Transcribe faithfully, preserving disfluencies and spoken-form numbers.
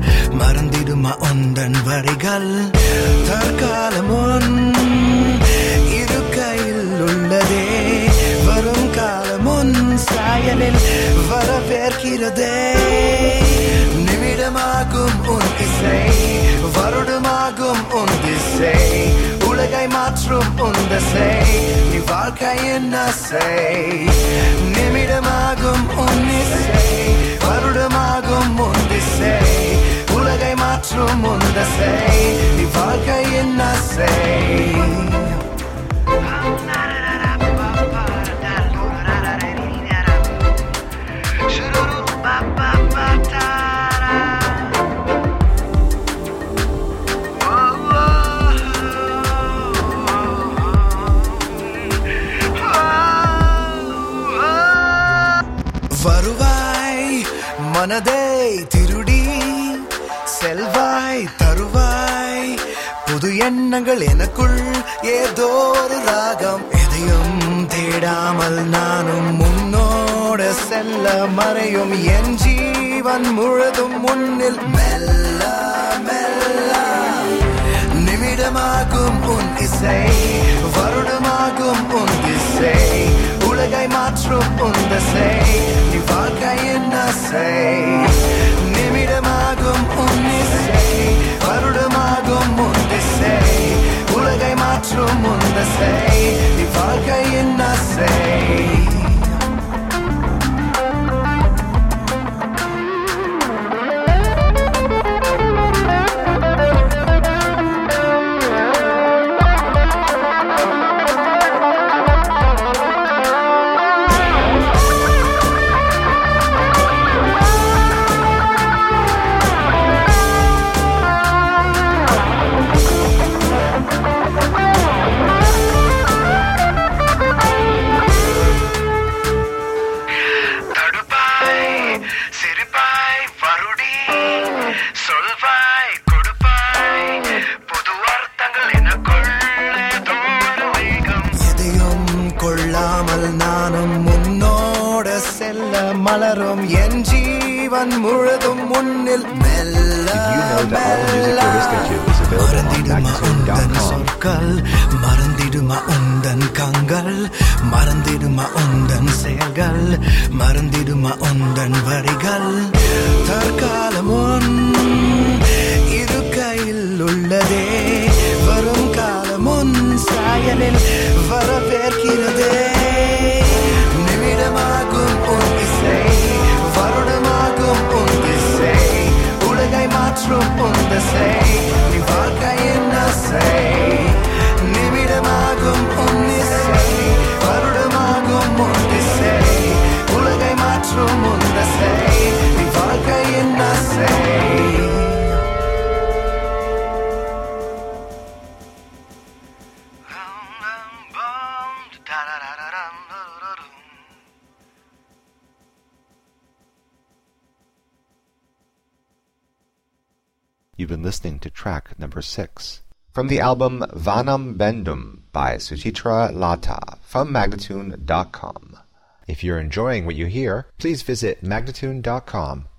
மறந்திடுமா உந்தன் வரிகள் தற்காலம் உன் இரு கையில் உள்ளதே வரும் காலம் உன் சாயலில் வரவேற்கிறதே நிமிடமாகும் உன் இசை வருடமாகும் உன் திசை உலகை மாற்றும் உன் திசை நீ வாழ்க்கையின் ஆசை நிமிடமாகும் உன் இசை வருடமாகும் உன் திசை உலகை மாற்றும் உன் திசை நீ வாழ்க்கையின் ஆசை வருவாய் மனதை திருடி செல்வாய் தருவாய் புது எண்ணங்கள் எனக்குள் ஏதோ ஒரு ராகம் எதையும் தேடாமல் நானும் முன்னோட செல்ல மறையும் என் ஜீவன் முழுதும் முன்னில் மெல்ல மெல்ல நிமிடமாகும் உன் இசை வருடமாகும் உன் திசை உலகை மாற்றும் உன் திசை நீ வாழ்க்கையின் ஆசை நிமிடமாகும் உன் இசை வருடமாகும் உன் திசை உலகை மாற்றும் உன் திசை நீ வாழ்க்கையின் ஆசை நானும் முன்னோட செல்ல மலரும் என் ஜீவன் முழுதும் முன்னில் மெல்ல மறந்திடுமா உந்தன் சொற்கள் மறந்திடுமா உந்தன் கண்கள் மறந்திடுமா உந்தன் செயல்கள் மறந்திடுமா உந்தன் வரிகள் தற்காலம் உன் இரு கையில் உள்ளதே வரும் காலம் உன் சாயலில் வரவேற்கிறதே நிமிடமாகும் உன் இசை வருடமாகும் உன் திசை உலகை மாற்றும் உன் திசை நீ வாழ்க்கையின் ஆசை நிமிடமாகும் உன் இசை வருடமாகும் உன் திசை உலகை மாற்றும் உன் திசை நீ வாழ்க்கையின் ஆசை You've been listening to track number six from the album Vanam Bendum by Suchitra Lata from Magnatune dot com. If you're enjoying what you hear, please visit Magnatune dot com